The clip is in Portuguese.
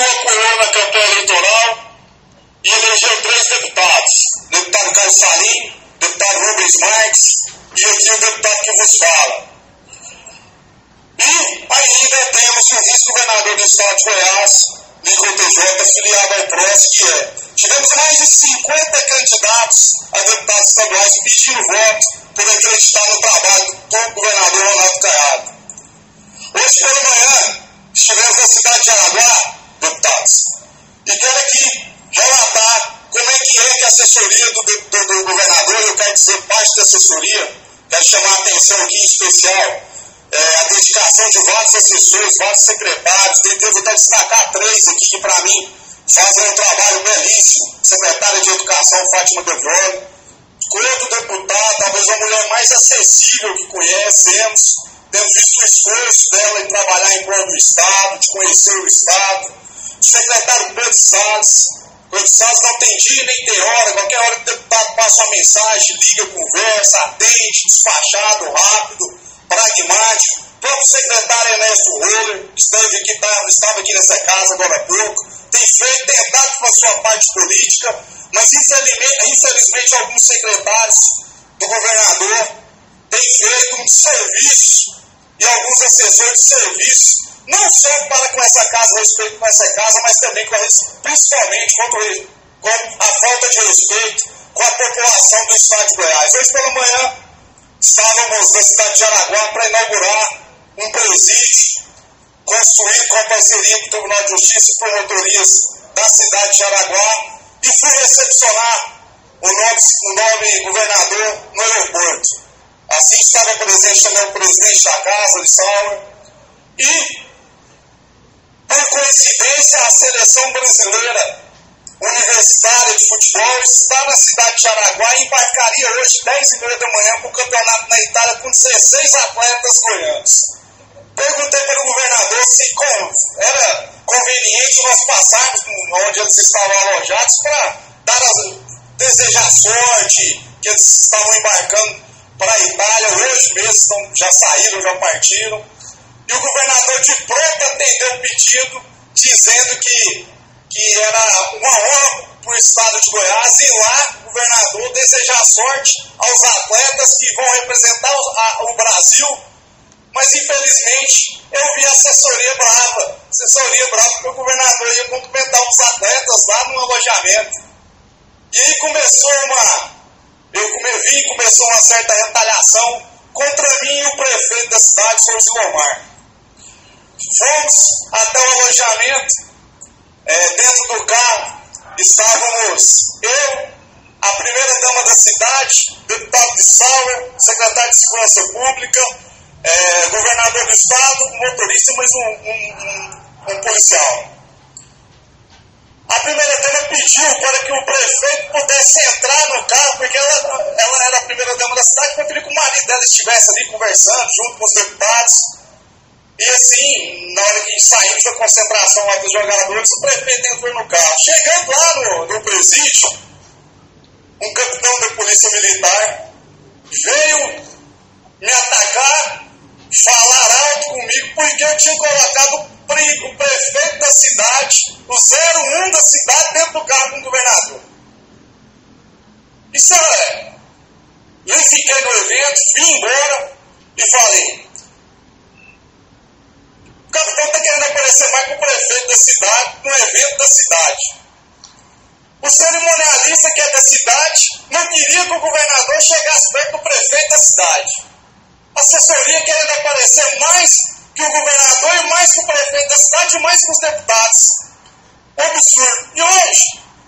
apoiou na campanha eleitoral e elegeu 3 deputados. O deputado Carlos Salim, o deputado Rubens Marques e aqui o deputado que vos fala. E ainda temos o vice-governador do estado de Goiás, Lincoln TJ, filiado ao PROS, que é. Tivemos mais de 50 candidatos a deputados estaduais pedindo voto por acreditar no trabalho do governador Ronaldo Caiado. Hoje pela manhã, estivemos na cidade de Araguá, deputados, e quero aqui relatar como é que a assessoria do governador, eu quero dizer parte da assessoria, quero chamar a atenção aqui em especial, a dedicação de vários assessores, vários secretários, eu vou destacar 3 aqui que para mim fazem um trabalho belíssimo. Secretária de Educação, Fátima Devioli, todo deputado, talvez a mulher mais acessível que conhecemos, temos visto o esforço dela em trabalhar em prol do Estado, de conhecer o Estado. O secretário Pedro Salles não tem dia nem tem hora, qualquer hora que o deputado passa uma mensagem, liga, conversa, atende, despachado, rápido, pragmático. O próprio secretário Ernesto Roller estava aqui nessa casa agora há pouco, tem tentado com a sua parte política, mas infelizmente alguns secretários do governador têm feito um serviço e alguns assessores de serviço, não só para com essa casa, respeito com essa casa, mas também principalmente com a falta de respeito com a população do estado de Goiás. Hoje pela manhã estávamos na cidade de Araguá para inaugurar um presídio construído com a parceria do Tribunal de Justiça e promotorias da cidade de Araguá e fui recepcionar o nobre governador no aeroporto. Assim estava presente também o presidente da casa, Lissauer, e, por coincidência, a seleção brasileira universitária de futebol está na cidade de Araguá e embarcaria hoje, 10h30 da manhã, para o campeonato na Itália com 16 atletas goianos. Perguntei para o governador se era conveniente nós passarmos onde eles estavam alojados para desejar sorte, que eles estavam embarcando para a Itália, hoje mesmo já saíram, já partiram. E o governador de pronto atendeu o pedido, dizendo que era uma honra para o estado de Goiás ir lá, o governador, desejar sorte aos atletas que vão representar o Brasil. Mas infelizmente eu vi a assessoria brava, porque o governador ia cumprimentar os atletas lá no alojamento. E aí começou uma certa retaliação contra mim e o prefeito da cidade, Sr. Zilomar. Fomos até o alojamento, dentro do carro estávamos eu, a primeira-dama da cidade, deputado de Sauer, secretário de Segurança Pública, governador do estado, motorista, mas um policial. A primeira-dama pediu para que o prefeito pudesse entrar no carro, porque ela era a primeira-dama da cidade, para que o marido dela estivesse ali conversando, junto com os deputados. E assim, na hora que saímos da concentração lá dos jogadores, o prefeito entrou no carro. Chegando lá no presídio, um capitão da polícia militar veio me atacar, falar alto comigo, porque eu tinha colocado o prefeito da cidade, o 01 da cidade, dentro do carro com o governador. Isso é. Eu fiquei no evento, vim embora e falei: o capitão está querendo aparecer mais com o prefeito da cidade, no evento da cidade. O cerimonialista, que é da cidade, não queria que o governador chegasse perto do prefeito da cidade. A assessoria querendo aparecer mais que o governador e mais que o prefeito da cidade e mais que os deputados. Um absurdo. E hoje,